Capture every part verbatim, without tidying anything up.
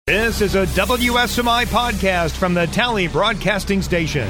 This is a W S M I podcast from the Tally Broadcasting Station.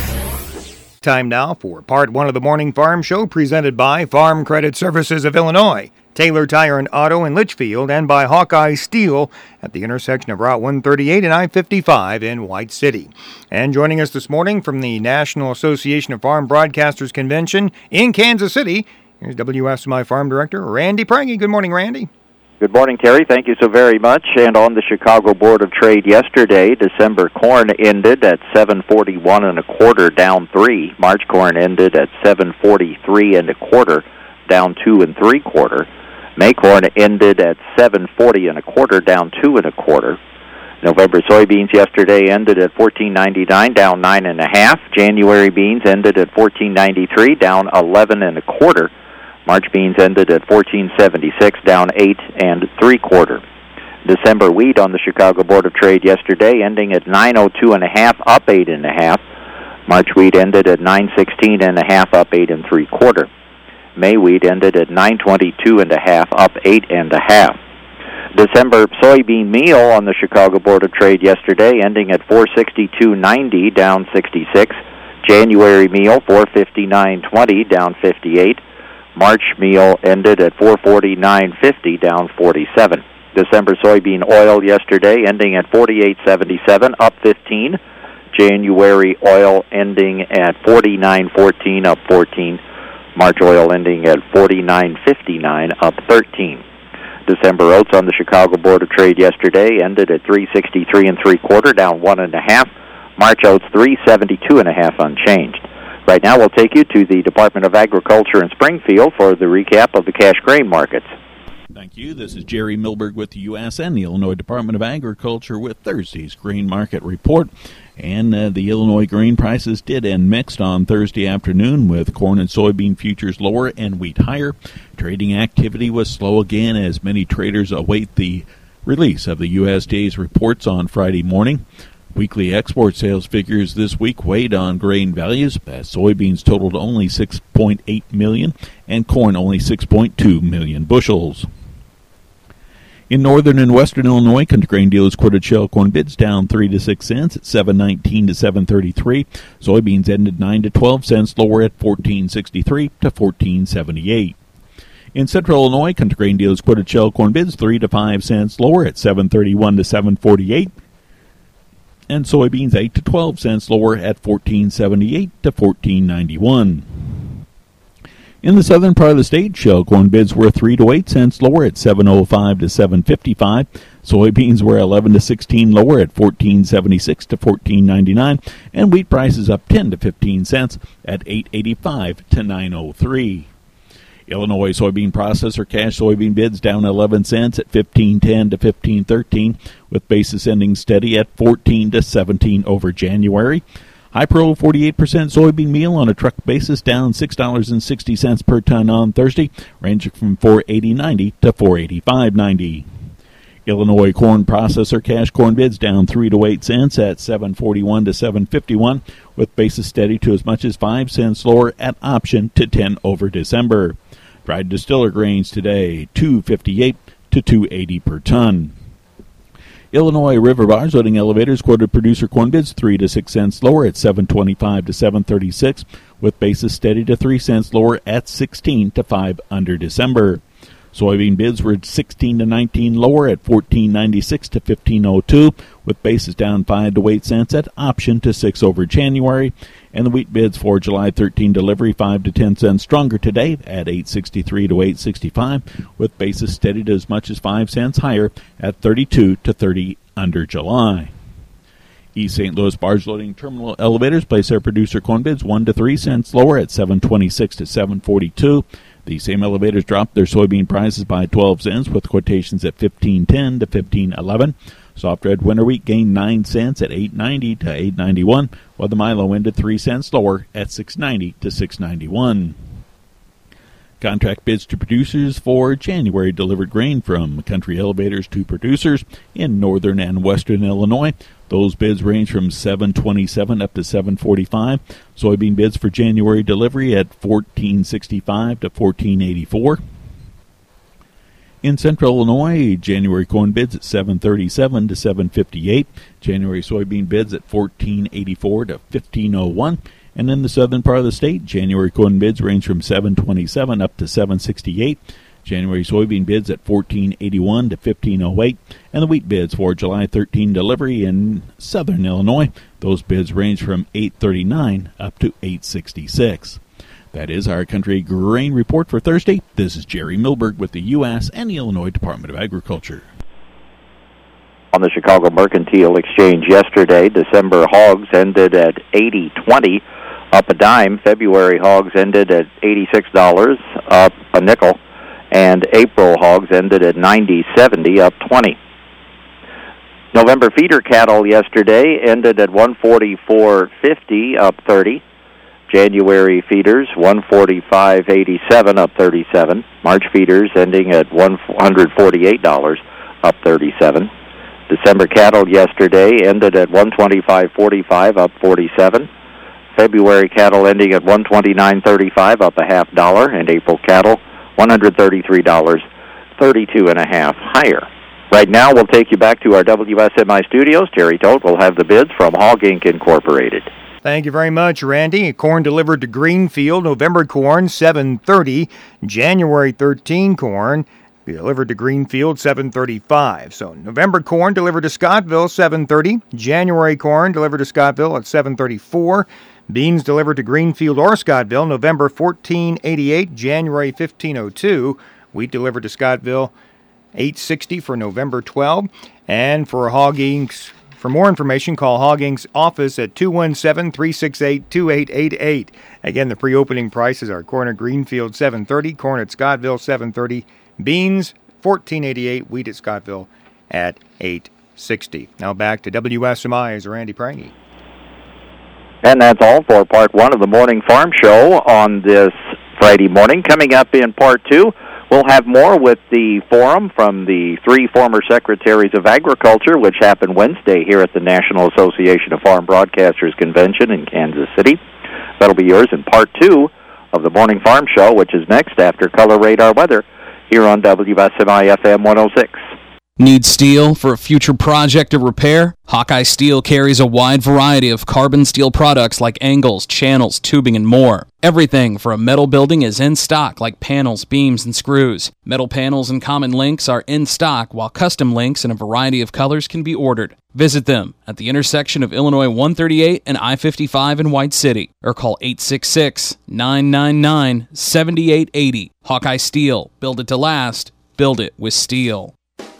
Time now for part one of the Morning Farm Show, presented by Farm Credit Services of Illinois, Taylor Tire and Auto in Litchfield, and by Hawkeye Steel at the intersection of Route one thirty-eight and I fifty-five in White City. And joining us this morning from the National Association of Farm Broadcasters Convention in Kansas City, here's W S M I Farm Director Randy Prange. Good morning, Randy. Good morning, Terry. Thank you so very much. And on the Chicago Board of Trade yesterday, December corn ended at seven forty-one and a quarter, down three. March corn ended at seven forty-three and a quarter, down two and three quarter. May corn ended at seven forty and a quarter, down two and a quarter. November soybeans yesterday ended at fourteen ninety-nine, down nine and a half. January beans ended at fourteen ninety-three, down eleven and a quarter. March beans ended at fourteen seventy-six, down eight and three quarter. December wheat on the Chicago Board of Trade yesterday, ending at nine oh two and a half, up eight and a half. March wheat ended at nine sixteen and a half, up eight and three quarter. May wheat ended at nine twenty-two and a half, up eight and a half. December soybean meal on the Chicago Board of Trade yesterday, ending at four sixty-two ninety, down sixty-six. January meal four fifty-nine twenty, down fifty-eight. March meal ended at four forty-nine fifty, down forty-seven. December soybean oil yesterday ending at forty-eight seventy-seven, up fifteen. January oil ending at forty-nine fourteen, up fourteen. March oil ending at forty-nine fifty-nine, up thirteen. December oats on the Chicago Board of Trade yesterday ended at three sixty-three and three quarter, down one and a half. March oats three seventy-two and a half, unchanged. Right now, we'll take you to the Department of Agriculture in Springfield for the recap of the cash grain markets. Thank you. This is Jerry Milberg with the U S and the Illinois Department of Agriculture with Thursday's grain market report. And uh, the Illinois grain prices did end mixed on Thursday afternoon, with corn and soybean futures lower and wheat higher. Trading activity was slow again as many traders await the release of the U S D A's reports on Friday morning. Weekly export sales figures this week weighed on grain values, as soybeans totaled only six point eight million and corn only six point two million bushels. In northern and western Illinois, country grain dealers quoted shell corn bids down three to six cents at seven nineteen to seven thirty-three. Soybeans ended nine to twelve cents lower at fourteen sixty-three to fourteen seventy-eight. In central Illinois, country grain dealers quoted shell corn bids three to five cents lower at seven thirty-one to seven forty-eight. And soybeans eight to twelve cents lower at fourteen seventy-eight to fourteen ninety-one. In the southern part of the state, shell corn bids were three to eight cents lower at seven oh five to seven fifty-five. Soybeans were eleven to sixteen lower at fourteen seventy-six to fourteen ninety-nine, and wheat prices up ten to fifteen cents at eight eighty-five to nine oh three. Illinois soybean processor cash soybean bids down eleven cents at fifteen ten to fifteen thirteen, with basis ending steady at fourteen to seventeen over January. High Pro forty-eight percent soybean meal on a truck basis down six dollars and sixty cents per ton on Thursday, ranging from four eighty ninety to four eighty-five ninety. Illinois corn processor cash corn bids down three to eight cents at seven forty-one to seven fifty-one, with basis steady to as much as five cents lower at option to ten over December. Dried distiller grains today, two fifty-eight to two eighty per ton. Illinois river bars loading elevators quoted producer corn bids three to six cents lower at seven twenty-five to seven thirty-six, with basis steady to three cents lower at sixteen to five under December. Soybean bids were sixteen to nineteen lower at fourteen ninety-six to fifteen oh two, with basis down five to eight cents at option to six over January. And the wheat bids for July thirteenth delivery five to ten cents stronger today at eight sixty-three to eight sixty-five, with basis steady to as much as five cents higher at thirty-two to thirty under July. East Saint Louis barge loading terminal elevators place their producer corn bids one to three cents lower at seven twenty-six to seven forty-two. These same elevators dropped their soybean prices by twelve cents, with quotations at fifteen ten to fifteen eleven. Soft red winter wheat gained nine cents at eight ninety to eight ninety-one, while the Milo ended three cents lower at six ninety to six ninety-one. Contract bids to producers for January delivered grain from country elevators to producers in northern and western Illinois. Those bids range from seven twenty-seven up to seven forty-five. Soybean bids for January delivery at fourteen sixty-five to fourteen eighty-four. In Central Illinois, January corn bids at seven thirty-seven to seven fifty-eight. January soybean bids at fourteen eighty-four to fifteen oh one. And in the southern part of the state, January corn bids range from seven twenty-seven up to seven sixty-eight. January soybean bids at fourteen eighty-one to fifteen oh eight. And the wheat bids for July thirteenth delivery in southern Illinois, those bids range from eight thirty-nine up to eight sixty-six. That is our country grain report for Thursday. This is Jerry Milberg with the U S and the Illinois Department of Agriculture. On the Chicago Mercantile Exchange yesterday, December hogs ended at eighty twenty, up a dime. February hogs ended at eighty-six dollars, up a nickel. And April hogs ended at ninety seventy, up twenty. November feeder cattle yesterday ended at one forty-four fifty, up thirty. January feeders, one forty-five eighty-seven, up thirty-seven. March feeders ending at one hundred forty-eight dollars, up thirty-seven. December cattle yesterday ended at one twenty-five forty-five, up forty-seven. February cattle ending at one twenty-nine thirty-five, up a half dollar. And April cattle, one hundred thirty-three dollars, thirty-two and a half higher. Right now, we'll take you back to our W S M I studios. Jerry Todt will have the bids from Hog Incorporated. Incorporated. Thank you very much, Randy. Corn delivered to Greenfield, November corn, seven thirty. January thirteenth corn delivered to Greenfield, seven thirty-five. So November corn delivered to Scottville, seven thirty. January corn delivered to Scottville at seven thirty-four. Beans delivered to Greenfield or Scottville, November fourteen eighty-eight. January fifteen oh two. Wheat delivered to Scottville, eight sixty for November twelfth. And for Hog Incorporated, for more information, call Hog Incorporated's office at two one seven, three six eight, two eight eight eight. Again, the pre-opening prices are corn at Greenfield, seven thirty, corn at Scottville, seven thirty, beans, fourteen eighty-eight, wheat at Scottville at eight sixty. Now back to W S M I's Randy Prange. And that's all for part one of the Morning Farm Show on this Friday morning. Coming up in part two, we'll have more with the forum from the three former secretaries of agriculture, which happened Wednesday here at the National Association of Farm Broadcasters Convention in Kansas City. That'll be yours in part two of the Morning Farm Show, which is next after Color Radar Weather here on W S M I F M one oh six. Need steel for a future project or repair? Hawkeye Steel carries a wide variety of carbon steel products like angles, channels, tubing, and more. Everything for a metal building is in stock, like panels, beams, and screws. Metal panels and common links are in stock, while custom links in a variety of colors can be ordered. Visit them at the intersection of Illinois one thirty-eight and I fifty-five in White City, or call eight six six, nine nine nine, seven eight eight zero. Hawkeye Steel. Build it to last. Build it with steel.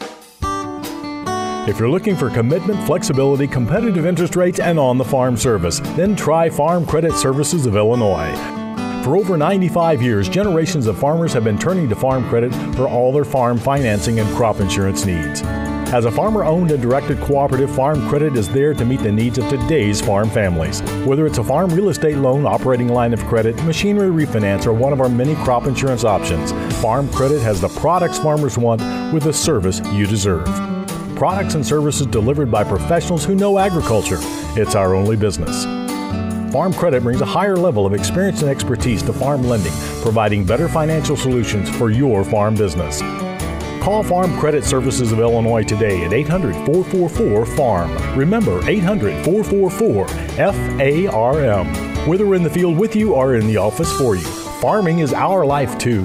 If you're looking for commitment, flexibility, competitive interest rates, and on-the-farm service, then try Farm Credit Services of Illinois. For over ninety-five years, generations of farmers have been turning to Farm Credit for all their farm financing and crop insurance needs. As a farmer-owned and directed cooperative, Farm Credit is there to meet the needs of today's farm families. Whether it's a farm real estate loan, operating line of credit, machinery refinance, or one of our many crop insurance options, Farm Credit has the products farmers want with the service you deserve. Products and services delivered by professionals who know agriculture. It's our only business. Farm Credit brings a higher level of experience and expertise to farm lending, providing better financial solutions for your farm business. Call Farm Credit Services of Illinois today at eight hundred, four four four, farm. Remember, eight hundred, four four four, F A R M. Whether we're in the field with you or in the office for you, farming is our life too.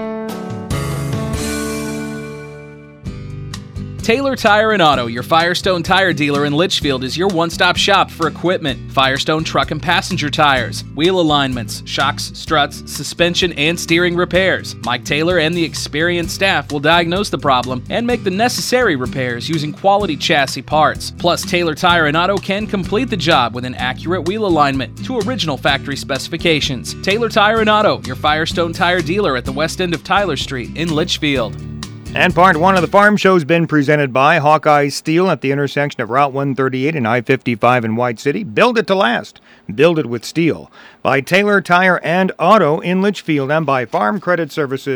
Taylor Tire and Auto, your Firestone tire dealer in Litchfield, is your one-stop shop for equipment. Firestone truck and passenger tires, wheel alignments, shocks, struts, suspension, and steering repairs. Mike Taylor and the experienced staff will diagnose the problem and make the necessary repairs using quality chassis parts. Plus, Taylor Tire and Auto can complete the job with an accurate wheel alignment to original factory specifications. Taylor Tire and Auto, your Firestone tire dealer at the west end of Tyler Street in Litchfield. And part one of the farm show has been presented by Hawkeye Steel at the intersection of Route one thirty-eight and I fifty-five in White City. Build it to last. Build it with steel. By Taylor Tire and Auto in Litchfield, and by Farm Credit Services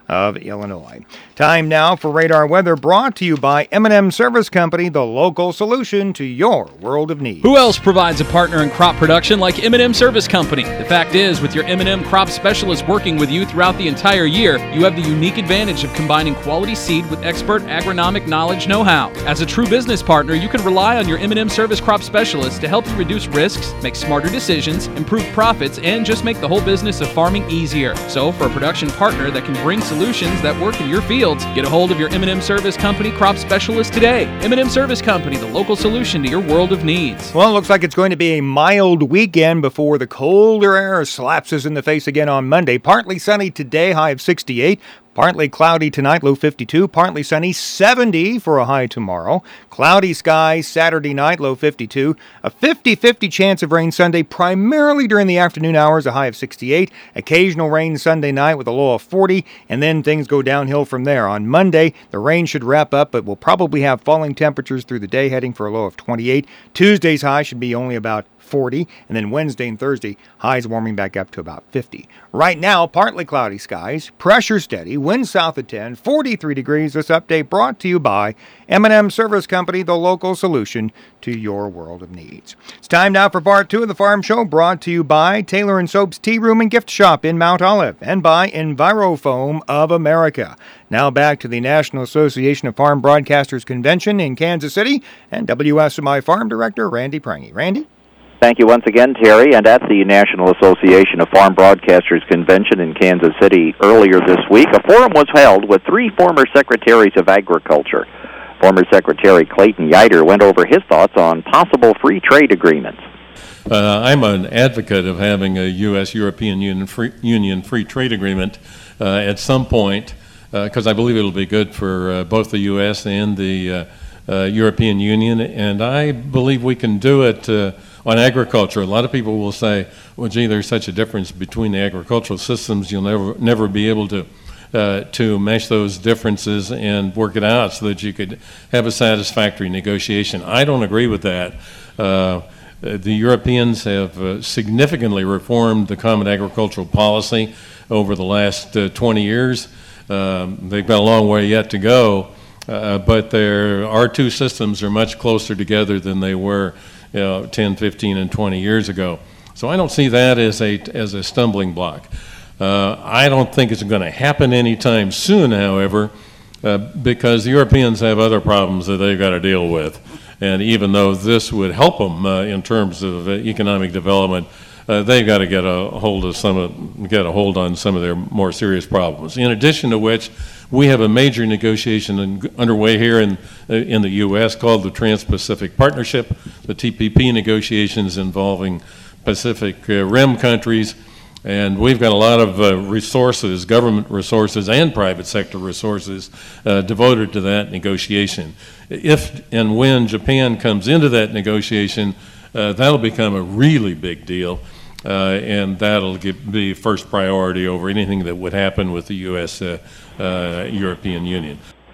of Illinois. Time now for Radar Weather, brought to you by M and M Service Company, the local solution to your world of need. Who else provides a partner in crop production like M and M Service Company? The fact is, with your M and M crop specialist working with you throughout the entire year, you have the unique advantage of combining quality seed with expert agronomic knowledge know-how. As a true business partner, you can rely on your M and M Service crop specialist to help you reduce risks, make smarter decisions, improve profits, and just make the whole business of farming easier. So, for a production partner that can bring solutions that work in your fields, get a hold of your M and M Service Company crop specialist today. M and M Service Company, the local solution to your world of needs. Well, it looks like it's going to be a mild weekend before the colder air slaps us in the face again on Monday. Partly sunny today, high of sixty-eight. Partly cloudy tonight, low fifty-two. Partly sunny, seventy for a high tomorrow. Cloudy skies Saturday night, low fifty-two. A fifty-fifty chance of rain Sunday, primarily during the afternoon hours, a high of sixty-eight. Occasional rain Sunday night with a low of forty. And then things go downhill from there. On Monday, the rain should wrap up, but we'll probably have falling temperatures through the day, heading for a low of twenty-eight. Tuesday's high should be only about forty, and then Wednesday and Thursday, highs warming back up to about fifty. Right now, partly cloudy skies, pressure steady, winds south of ten, forty-three degrees. This update brought to you by M and M Service Company, the local solution to your world of needs. It's time now for part two of the Farm Show, brought to you by Taylor and Soap's Tea Room and Gift Shop in Mount Olive, and by EnviroFoam of America. Now back to the National Association of Farm Broadcasters Convention in Kansas City, and W S M I Farm Director Randy Prange. Randy? Thank you once again, Terry. And at the National Association of Farm Broadcasters Convention in Kansas City earlier this week, a forum was held with three former Secretaries of Agriculture. Former Secretary Clayton Yiter went over his thoughts on possible free trade agreements. Uh, I'm an advocate of having a U S European Union free, Union free trade agreement uh, at some point, because uh, I believe it'll be good for uh, both the U S and the uh, uh, European Union, and I believe we can do it uh, on agriculture. A lot of people will say, well, gee, there's such a difference between the agricultural systems, you'll never never be able to uh, to mesh those differences and work it out so that you could have a satisfactory negotiation. I don't agree with that. Uh, the Europeans have uh, significantly reformed the common agricultural policy over the last uh, twenty years. Um, they've got a long way yet to go, uh, but their, our two systems are much closer together than they were You know, ten, fifteen, and twenty years ago. So I don't see that as a as a stumbling block. Uh, I don't think it's going to happen anytime soon, however, uh, because the Europeans have other problems that they've got to deal with. And even though this would help them uh, in terms of uh, economic development, uh, they've got to get a hold of some of, get a hold on some of their more serious problems. In addition to which, we have a major negotiation in, underway here in uh, in the U S called the Trans-Pacific Partnership, the T P P negotiations involving Pacific uh, Rim countries, and we've got a lot of uh, resources, government resources and private sector resources uh, devoted to that negotiation. If and when Japan comes into that negotiation, uh, that'll become a really big deal. Uh, and that'll get, be first priority over anything that would happen with the U S Uh, uh, European Union.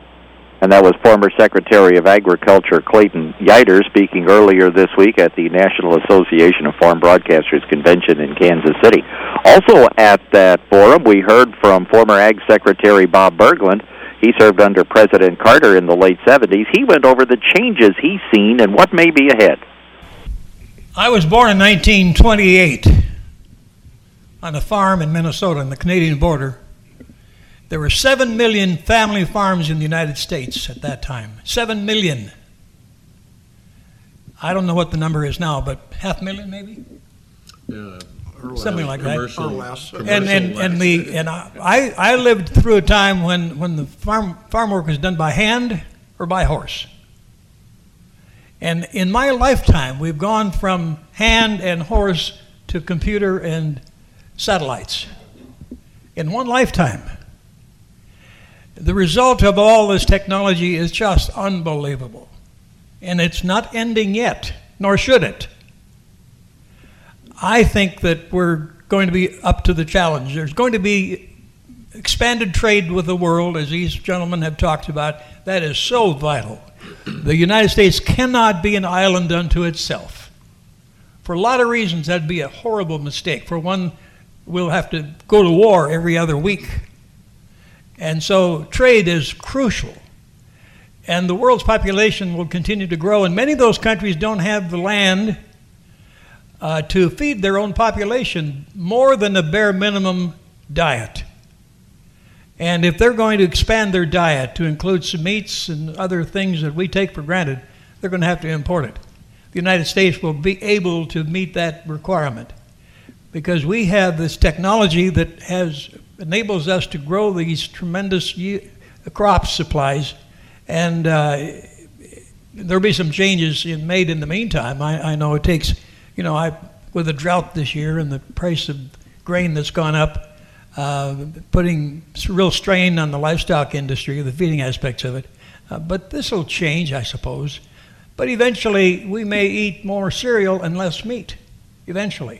And that was former Secretary of Agriculture Clayton Yiter speaking earlier this week at the National Association of Farm Broadcasters Convention in Kansas City. Also at that forum, we heard from former Ag Secretary Bob Berglund. He served under President Carter in the late seventies. He went over the changes he's seen and what may be ahead. I was born in nineteen twenty-eight on a farm in Minnesota on the Canadian border. There were seven million family farms in the United States at that time. seven million. I don't know what the number is now, but half million maybe? Yeah, something like that. Or less. And and and the and I I lived through a time when when the farm farm work was done by hand or by horse. And in my lifetime, we've gone from hand and horse to computer and satellites. In one lifetime. The result of all this technology is just unbelievable. And it's not ending yet, nor should it. I think that we're going to be up to the challenge. There's going to be expanded trade with the world, as these gentlemen have talked about. That is so vital. The United States cannot be an island unto itself. For a lot of reasons, that'd be a horrible mistake. For one, we'll have to go to war every other week. And so trade is crucial. And the world's population will continue to grow, and many of those countries don't have the land uh, to feed their own population more than a bare minimum diet. And if they're going to expand their diet to include some meats and other things that we take for granted, they're going to have to import it. The United States will be able to meet that requirement because we have this technology that has enables us to grow these tremendous ye- crop supplies. And uh, there'll be some changes in, made in the meantime. I, I know it takes, you know, I with the drought this year and the price of grain that's gone up, uh, putting real strain on the livestock industry, the feeding aspects of it. Uh, but this will change, I suppose. But eventually, we may eat more cereal and less meat. Eventually,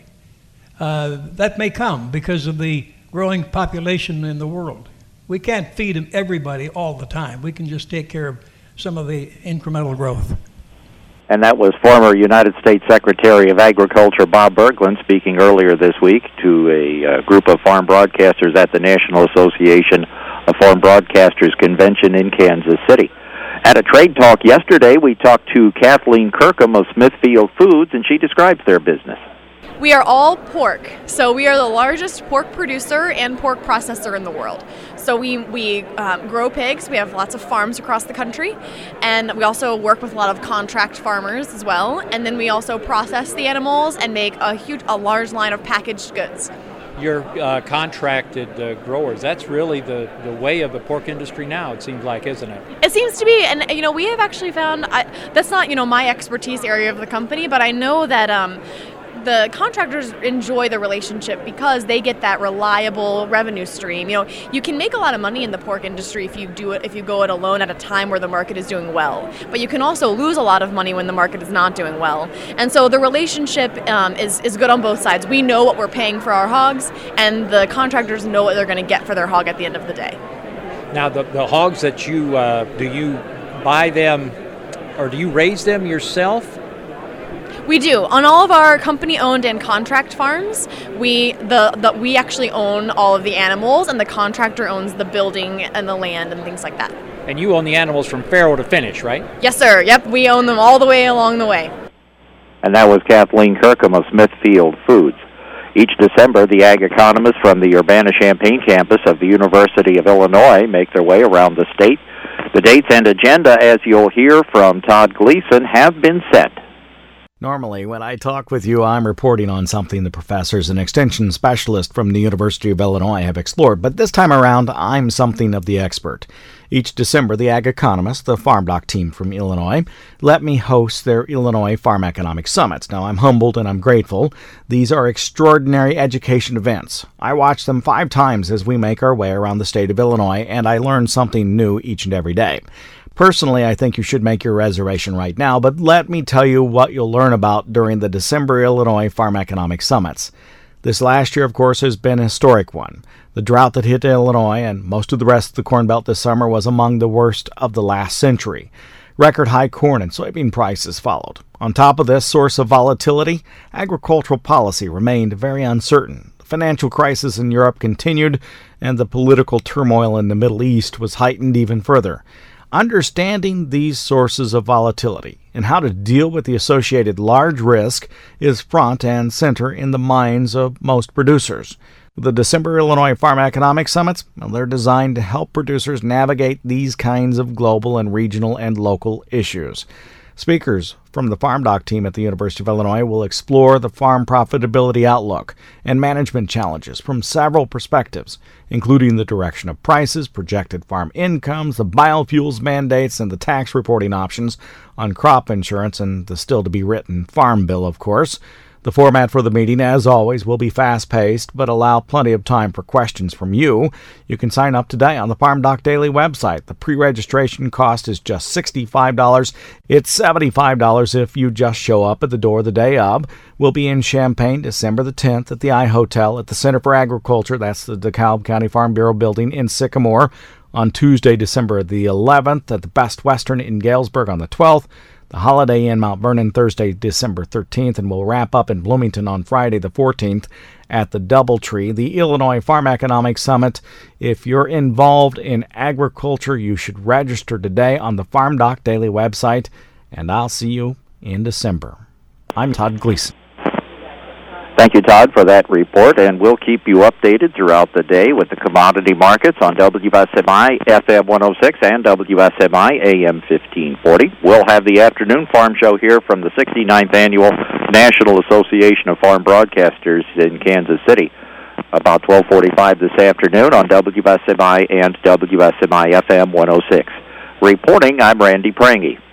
uh, that may come because of the growing population in the world. We can't feed everybody all the time. We can just take care of some of the incremental growth. And that was former United States Secretary of Agriculture Bob Bergland speaking earlier this week to a uh, group of farm broadcasters at the National Association of Farm Broadcasters Convention in Kansas City. At a trade talk yesterday, we talked to Kathleen Kirkham of Smithfield Foods, and she describes their business. We are all pork, so we are the largest pork producer and pork processor in the world. So we, we um, grow pigs, we have lots of farms across the country, and we also work with a lot of contract farmers as well, and then we also process the animals and make a huge, a large line of packaged goods. Your uh, contracted uh, growers, that's really the, the way of the pork industry now, it seems like, isn't it? It seems to be, and you know, we have actually found, I, that's not, you know, my expertise area of the company, but I know that um, the contractors enjoy the relationship because they get that reliable revenue stream. You know, you can make a lot of money in the pork industry if you do it, if you go it alone at a time where the market is doing well. But you can also lose a lot of money when the market is not doing well. And so the relationship um, is, is good on both sides. We know what we're paying for our hogs, and the contractors know what they're going to get for their hog at the end of the day. Now, the, the hogs that you, uh, do you buy them, or do you raise them yourself? We do. On all of our company-owned and contract farms, we the, the we actually own all of the animals, and the contractor owns the building and the land and things like that. And you own the animals from farrow to finish, right? Yes, sir. Yep, we own them all the way along the way. And that was Kathleen Kirkham of Smithfield Foods. Each December, the ag economists from the Urbana-Champaign campus of the University of Illinois make their way around the state. The dates and agenda, as you'll hear from Todd Gleason, have been set. Normally, when I talk with you, I'm reporting on something the professors and extension specialists from the University of Illinois have explored, but this time around, I'm something of the expert. Each December, the Ag Economists, the Farm Doc team from Illinois, let me host their Illinois Farm Economic Summits. Now, I'm humbled and I'm grateful. These are extraordinary education events. I watch them five times as we make our way around the state of Illinois, and I learn something new each and every day. Personally, I think you should make your reservation right now, but let me tell you what you'll learn about during the December Illinois Farm Economic Summits. This last year, of course, has been a historic one. The drought that hit Illinois and most of the rest of the Corn Belt this summer was among the worst of the last century. Record high corn and soybean prices followed. On top of this source of volatility, agricultural policy remained very uncertain. The financial crisis in Europe continued, and the political turmoil in the Middle East was heightened even further. Understanding these sources of volatility and how to deal with the associated large risk is front and center in the minds of most producers. The December Illinois Farm Economic Summits, well, they're designed to help producers navigate these kinds of global and regional and local issues. Speakers from the Farm Doc team at the University of Illinois will explore the farm profitability outlook and management challenges from several perspectives, including the direction of prices, projected farm incomes, the biofuels mandates, and the tax reporting options on crop insurance and the still-to-be-written farm bill, of course. The format for the meeting, as always, will be fast-paced, but allow plenty of time for questions from you. You can sign up today on the Farm Doc Daily website. The pre-registration cost is just sixty-five dollars. It's seventy-five dollars if you just show up at the door the day of. We'll be in Champaign December the tenth at the I-Hotel at the Center for Agriculture. That's the DeKalb County Farm Bureau building in Sycamore. On Tuesday, December the eleventh at the Best Western in Galesburg on the twelfth. the Holiday Inn Mount Vernon Thursday, December thirteenth, and we'll wrap up in Bloomington on Friday the fourteenth at the Doubletree, the Illinois Farm Economics Summit. If you're involved in agriculture, you should register today on the Farm Doc Daily website, and I'll see you in December. I'm Todd Gleason. Thank you, Todd, for that report, and we'll keep you updated throughout the day with the commodity markets on W S M I F M one oh six and W S M I A M fifteen forty. We'll have the afternoon farm show here from the sixty-ninth Annual National Association of Farm Broadcasters in Kansas City, about twelve forty-five this afternoon on W S M I and W S M I F M one oh six. Reporting, I'm Randy Prange.